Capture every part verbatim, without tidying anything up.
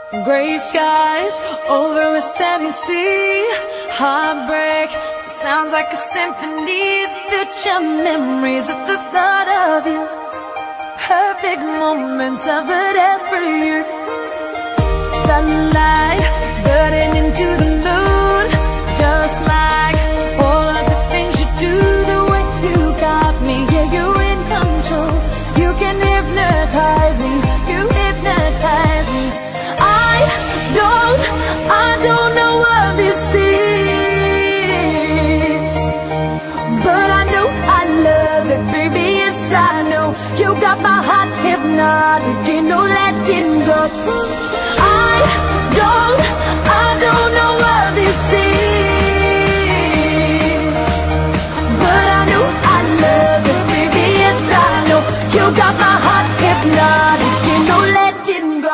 Gray skies over a sandy sea. Heartbreak, it sounds like a symphony. Future memories at the thought of you. Perfect moments of a desperate youth. Sunlight burning into the moon. Just like all of the things you do. The way you got me, yeah, you in control. You can hypnotize me, you hypnotize me. I don't, I don't know what this is, but I know I love it, baby, yes I know. You got my heart hypnotic, ain't no letting go. I don't, I don't know what this is, but I know I love it, baby, yes I know. You got my heart hypnotic, ain't no letting go.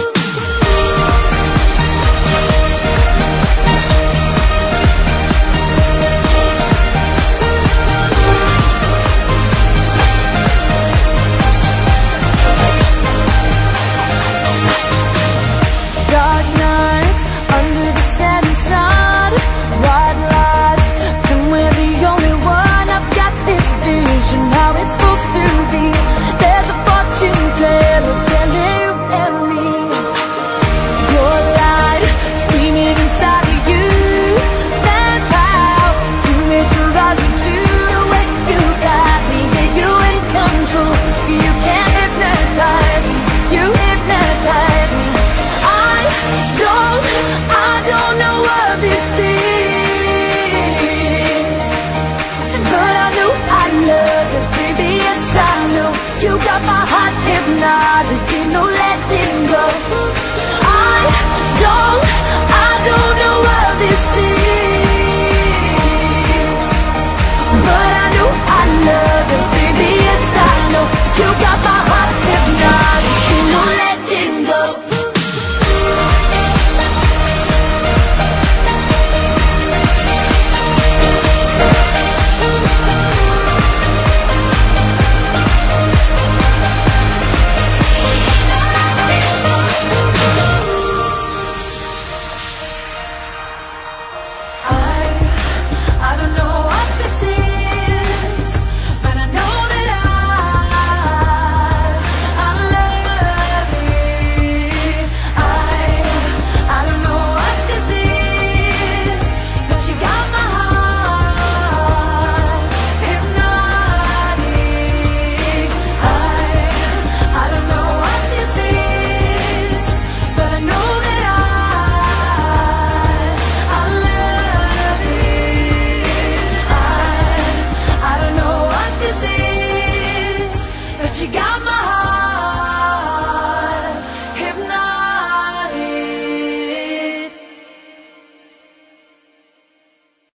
Dark nights under the setting sun, bright lights, and we're the only one. I've got this vision how it's supposed to be. There's a fortune teller telling you and me. Your light screaming inside of you. That's how you mesmerize me to the way you got me. Yeah, you in control. You can't hypnotize me. You hypnotize me. Don't, I don't know what this is, but I know I love it, baby, yes I know. You got my heart hypnotic,